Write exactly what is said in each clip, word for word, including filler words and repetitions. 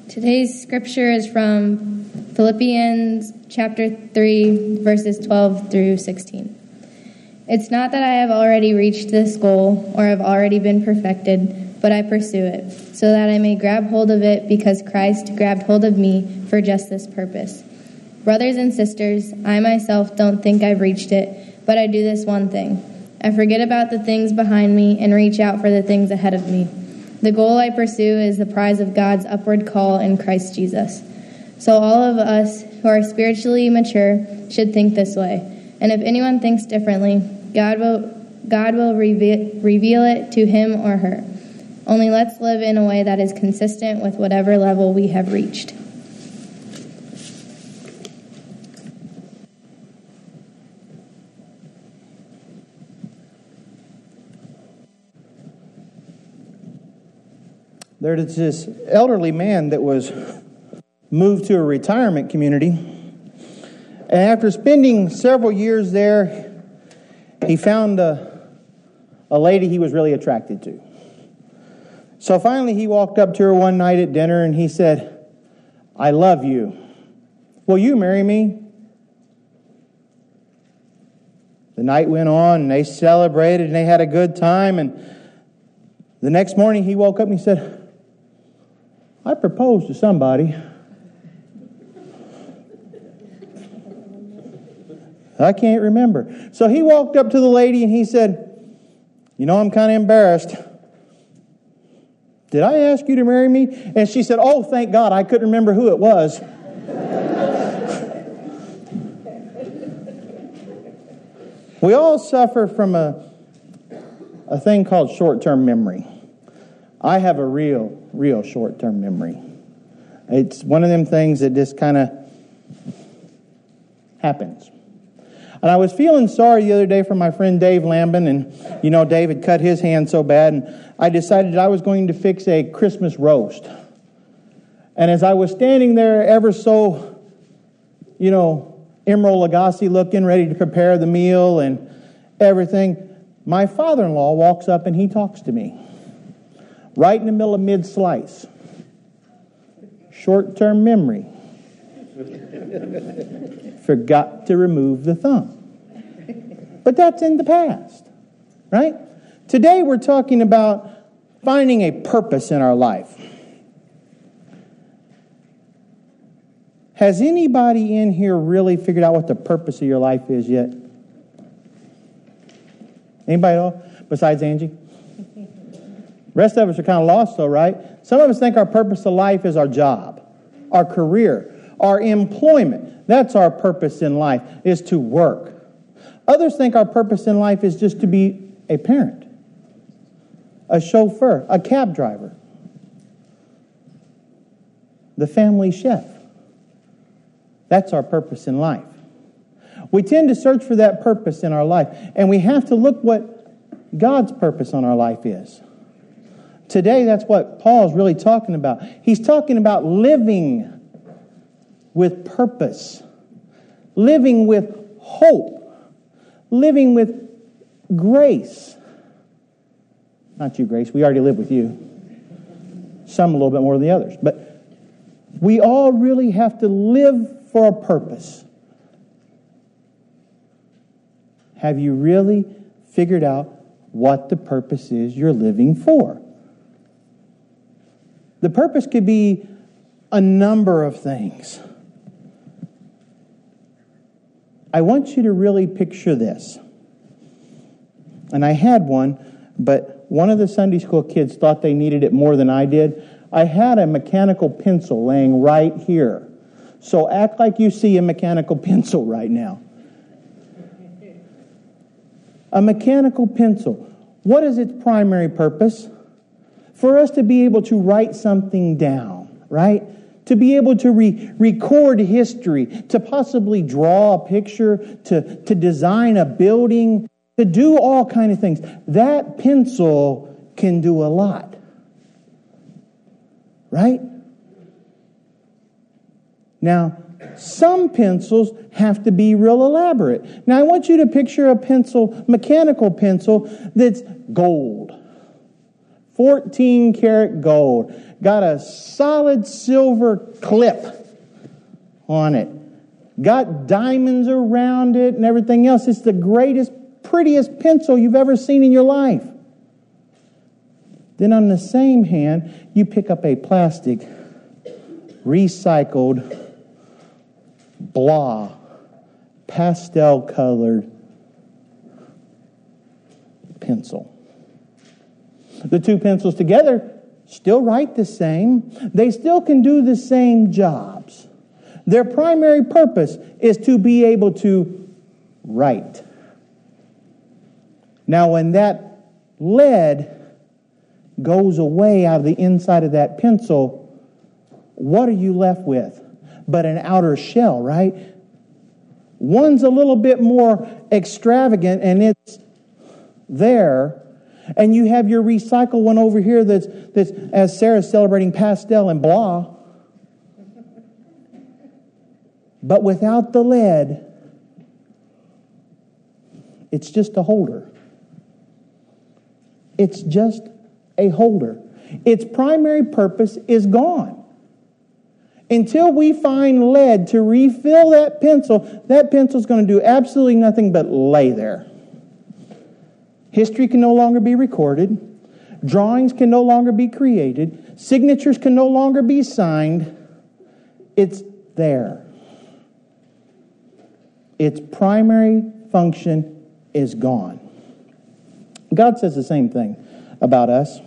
Today's scripture is from Philippians chapter three, verses twelve through sixteen. It's not that I have already reached this goal or have already been perfected, but I pursue it, so that I may grab hold of it because Christ grabbed hold of me for just this purpose. Brothers and sisters, I myself don't think I've reached it, but I do this one thing. I forget about the things behind me and reach out for the things ahead of me. The goal I pursue is the prize of God's upward call in Christ Jesus. So all of us who are spiritually mature should think this way. And if anyone thinks differently, God will God will reveal, reveal it to him or her. Only let's live in a way that is consistent with whatever level we have reached. There's this elderly man that was moved to a retirement community. And after spending several years there, he found a, a lady he was really attracted to. So finally he walked up to her one night at dinner and he said, "I love you. Will you marry me?" The night went on and they celebrated and they had a good time. And the next morning he woke up and he said, "I proposed to somebody. I can't remember." So he walked up to the lady and he said, "You know, I'm kind of embarrassed. Did I ask you to marry me?" And she said, "Oh, thank God, I couldn't remember who it was." We all suffer from a, a thing called short-term memory. I have a real, real short-term memory. It's one of them things that just kind of happens. And I was feeling sorry the other day for my friend Dave Lambin, and you know, Dave had cut his hand so bad, and I decided I was going to fix a Christmas roast. And as I was standing there ever so, you know, Emerald Lagasse looking, ready to prepare the meal and everything, my father-in-law walks up and he talks to me. Right in the middle of mid-slice. Short-term memory. Forgot to remove the thumb. But that's in the past, right? Today we're talking about finding a purpose in our life. Has anybody in here really figured out what the purpose of your life is yet? Anybody at all? Besides Angie? Rest of us are kind of lost though, right? Some of us think our purpose of life is our job, our career, our employment. That's our purpose in life, is to work. Others think our purpose in life is just to be a parent, a chauffeur, a cab driver, the family chef. That's our purpose in life. We tend to search for that purpose in our life, and we have to look what God's purpose on our life is. Today, that's what Paul's really talking about. He's talking about living with purpose, living with hope, living with grace. Not you, Grace. We already live with you. Some a little bit more than the others. But we all really have to live for a purpose. Have you really figured out what the purpose is you're living for? The purpose could be a number of things. I want you to really picture this. And I had one, but one of the Sunday school kids thought they needed it more than I did. I had a mechanical pencil laying right here. So act like you see a mechanical pencil right now. A mechanical pencil. What is its primary purpose? For us to be able to write something down, right? To be able to re- record history, to possibly draw a picture, to, to design a building, to do all kinds of things. That pencil can do a lot. Right? Now, some pencils have to be real elaborate. Now, I want you to picture a pencil, mechanical pencil, that's gold, fourteen karat gold. Got a solid silver clip on it. Got diamonds around it and everything else. It's the greatest, prettiest pencil you've ever seen in your life. Then on the same hand, you pick up a plastic, recycled, blah, pastel-colored pencil. The two pencils together still write the same. They still can do the same jobs. Their primary purpose is to be able to write. Now, when that lead goes away out of the inside of that pencil, what are you left with? But an outer shell, right? One's a little bit more extravagant and it's there. And you have your recycle one over here that's, that's as Sarah's celebrating, pastel and blah. But without the lead, it's just a holder. It's just a holder. Its primary purpose is gone. Until we find lead to refill that pencil, that pencil is going to do absolutely nothing but lay there. History can no longer be recorded. Drawings can no longer be created. Signatures can no longer be signed. It's there. Its primary function is gone. God says the same thing about us.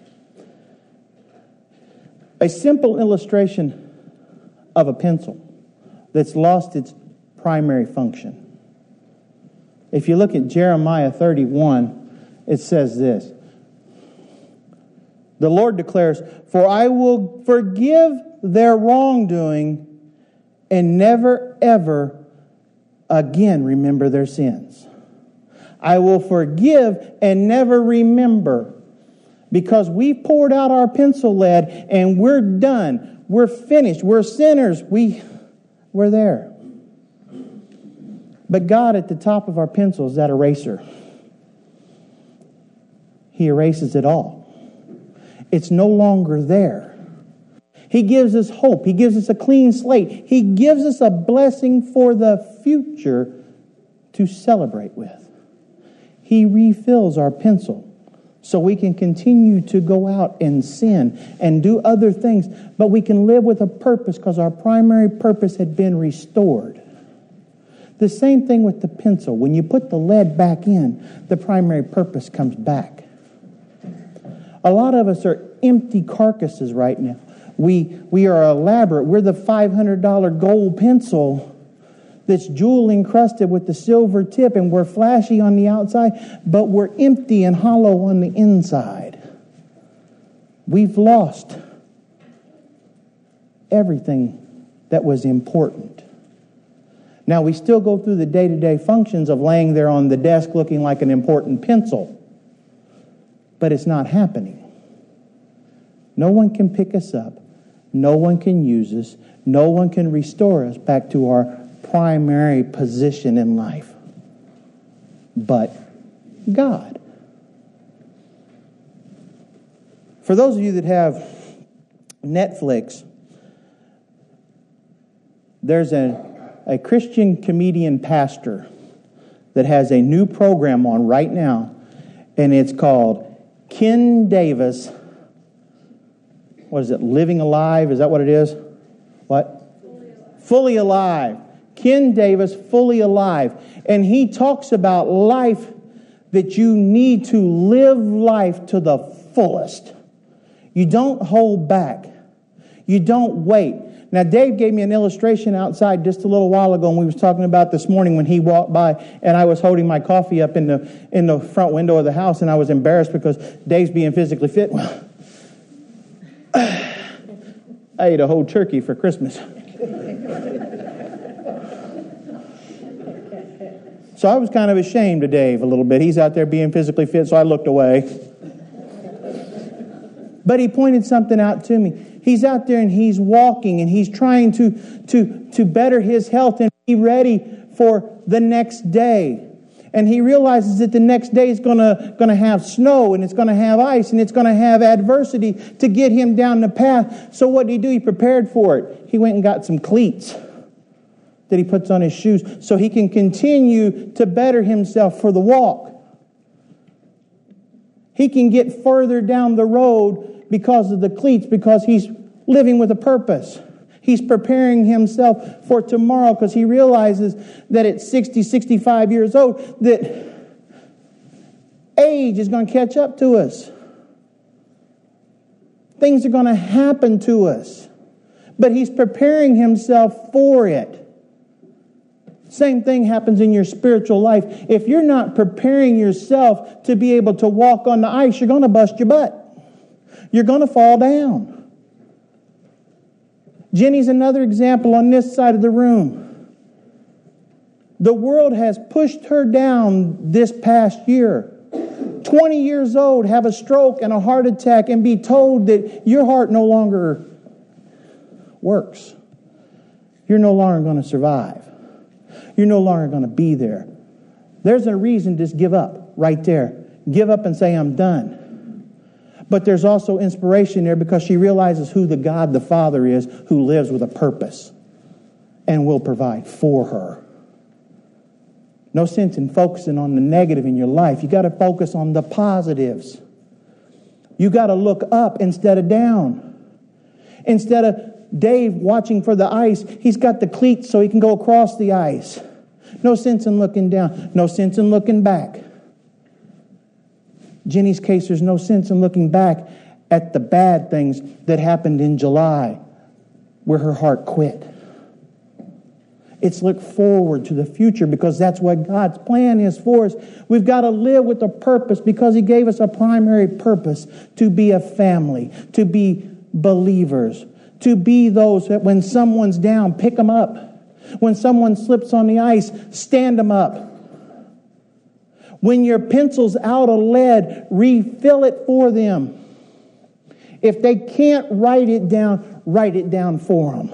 A simple illustration of a pencil that's lost its primary function. If you look at Jeremiah thirty-one, it says this. The Lord declares, "For I will forgive their wrongdoing and never ever again remember their sins." I will forgive and never remember. Because we've poured out our pencil lead and we're done. We're finished. We're sinners. We, we're there. But God at the top of our pencil is that eraser. He erases it all. It's no longer there. He gives us hope. He gives us a clean slate. He gives us a blessing for the future to celebrate with. He refills our pencil so we can continue to go out and sin and do other things, but we can live with a purpose because our primary purpose had been restored. The same thing with the pencil. When you put the lead back in, the primary purpose comes back. A lot of us are empty carcasses right now. We, we are elaborate. We're the five hundred dollars gold pencil that's jewel encrusted with the silver tip, and we're flashy on the outside, but we're empty and hollow on the inside. We've lost everything that was important. Now, we still go through the day-to-day functions of laying there on the desk looking like an important pencil, but it's not happening. No one can pick us up. No one can use us. No one can restore us back to our primary position in life, but God. For those of you that have Netflix, there's a, a Christian comedian pastor that has a new program on right now, and it's called Ken Davis. What is it? Living Alive? Is that what it is? What? Fully Alive. Fully Alive. Ken Davis, Fully Alive. And he talks about life, that you need to live life to the fullest. You don't hold back. You don't wait. Now, Dave gave me an illustration outside just a little while ago, and we was talking about this morning when he walked by, and I was holding my coffee up in the in the front window of the house, and I was embarrassed because Dave's being physically fit. Well, I ate a whole turkey for Christmas. So I was kind of ashamed of Dave a little bit. He's out there being physically fit, so I looked away. But he pointed something out to me. He's out there and he's walking and he's trying to, to, to better his health and be ready for the next day. And he realizes that the next day is going to going to have snow, and it's going to have ice, and it's going to have adversity to get him down the path. So what did he do? He prepared for it. He went and got some cleats that he puts on his shoes so he can continue to better himself for the walk. He can get further down the road because of the cleats, because he's living with a purpose. He's preparing himself for tomorrow because he realizes that at sixty, sixty-five years old, that age is going to catch up to us. Things are going to happen to us. But he's preparing himself for it. Same thing happens in your spiritual life. If you're not preparing yourself to be able to walk on the ice, you're going to bust your butt. You're going to fall down. Jenny's another example on this side of the room. The world has pushed her down this past year. twenty years old, have a stroke and a heart attack and be told that your heart no longer works. You're no longer going to survive. You're no longer going to be there. There's a reason to just give up right there. Give up and say, I'm done. But there's also inspiration there because she realizes who the God the Father is, who lives with a purpose and will provide for her. No sense in focusing on the negative in your life. You got to focus on the positives. You got to look up instead of down. Instead of Dave watching for the ice, he's got the cleats so he can go across the ice. No sense in looking down. No sense in looking back. Jenny's case, there's no sense in looking back at the bad things that happened in July where her heart quit. It's look forward to the future because that's what God's plan is for us. We've got to live with a purpose because He gave us a primary purpose to be a family, to be believers, to be those that when someone's down, pick them up. When someone slips on the ice, stand them up. When your pencil's out of lead, refill it for them. If they can't write it down, write it down for them.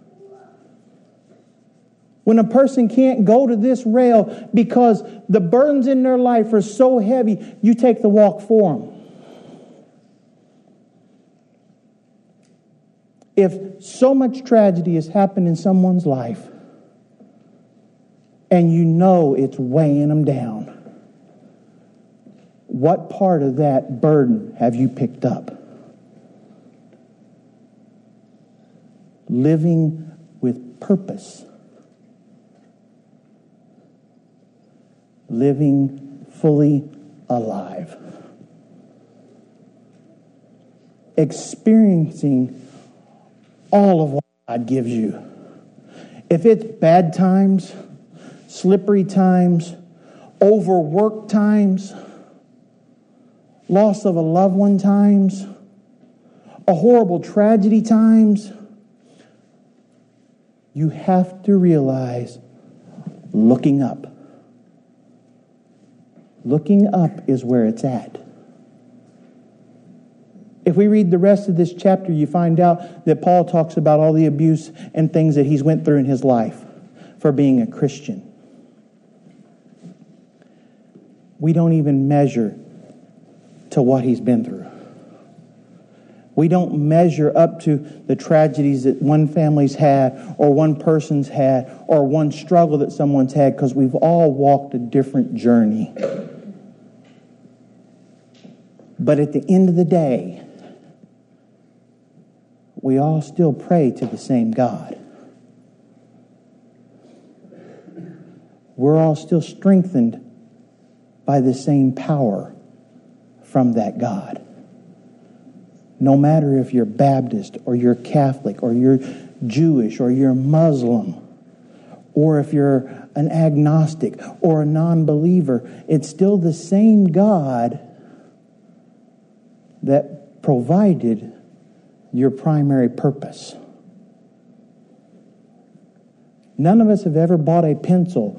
When a person can't go to this rail because the burdens in their life are so heavy, you take the walk for them. If so much tragedy has happened in someone's life and you know it's weighing them down, what part of that burden have you picked up? Living with purpose. Living fully alive. Experiencing all of what God gives you. If it's bad times, slippery times, overworked times, loss of a loved one times, a horrible tragedy times, you have to realize looking up. Looking up is where it's at. If we read the rest of this chapter, you find out that Paul talks about all the abuse and things that he's went through in his life for being a Christian. We don't even measure to what he's been through. We don't measure up to the tragedies that one family's had or one person's had or one struggle that someone's had because we've all walked a different journey. But at the end of the day, we all still pray to the same God. We're all still strengthened by the same power from that God. No matter if you're Baptist or you're Catholic or you're Jewish or you're Muslim or if you're an agnostic or a non-believer, it's still the same God that provided your primary purpose. None of us have ever bought a pencil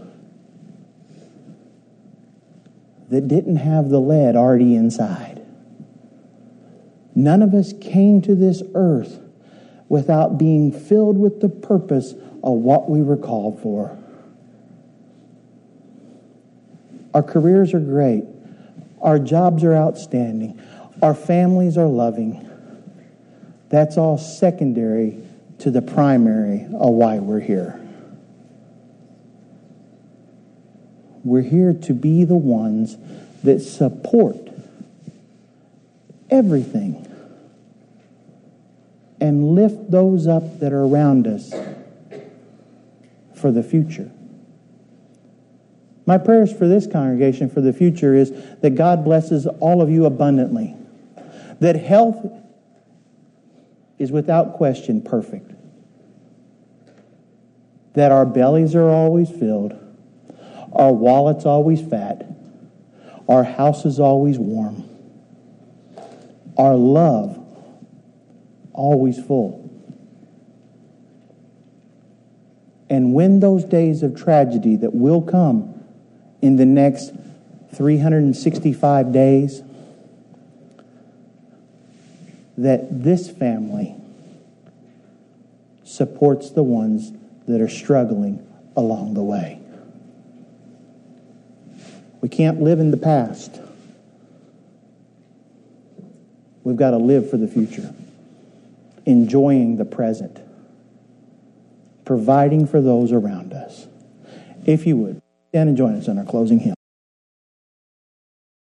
that didn't have the lead already inside. None of us came to this earth without being filled with the purpose of what we were called for. Our careers are great. Our jobs are outstanding. Our families are loving. That's all secondary to the primary of why we're here. We're here to be the ones that support everything and lift those up that are around us for the future. My prayers for this congregation for the future is that God blesses all of you abundantly, that health is without question perfect, that our bellies are always filled, our wallets always fat, our house is always warm, our love always full. And when those days of tragedy that will come in the next three hundred sixty-five days, that this family supports the ones that are struggling along the way. We can't live in the past. We've got to live for the future, enjoying the present, providing for those around us. If you would, stand and join us in our closing hymn.